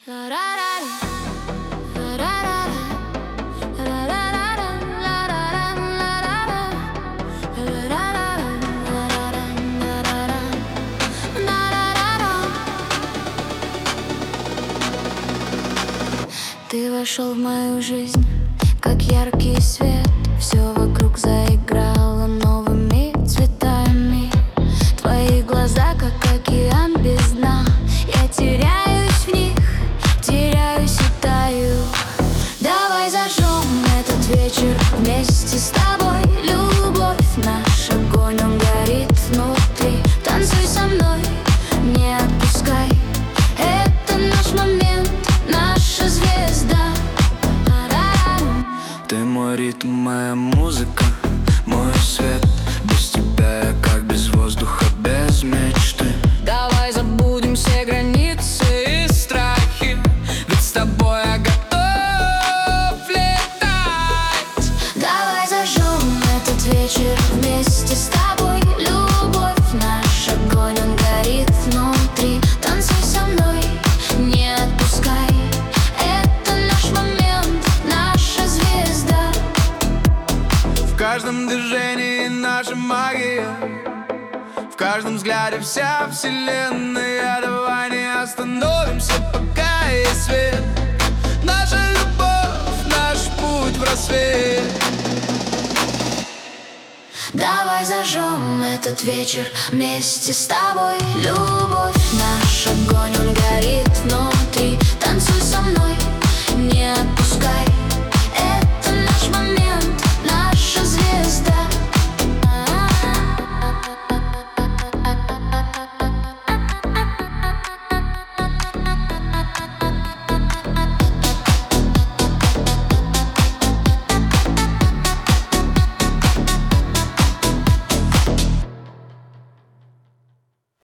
Ты вошел в мою жизнь, как яркий свет. Все вокруг заиграло новыми цветами. Твои глаза, как океан без дна. Я теряюсь в них, теряюсь и таю. Давай зажжем этот вечер вместе с тобой. Любовь, наш огонь, он горит внутри. Танцуй со мной, не отпускай. Это наш момент, наша звезда. Ты мой ритм, моя музыка, мой свет. Без тебя я как без воздуха, без мечты. Давай забудем все границы и страхи, ведь с тобой я готов летать. Давай зажжем этот вечер вместе с тобой. Любовь, наш огонь, он горит внутри. Танцуй со мной, не отпускай. Это наш момент, наша звезда. В каждом движении наша магия, в каждом взгляде вся вселенная. Давай не остановимся, пока есть свет. Наша любовь, наш путь в рассвет. Давай зажжем этот вечер вместе с тобой. Любовь,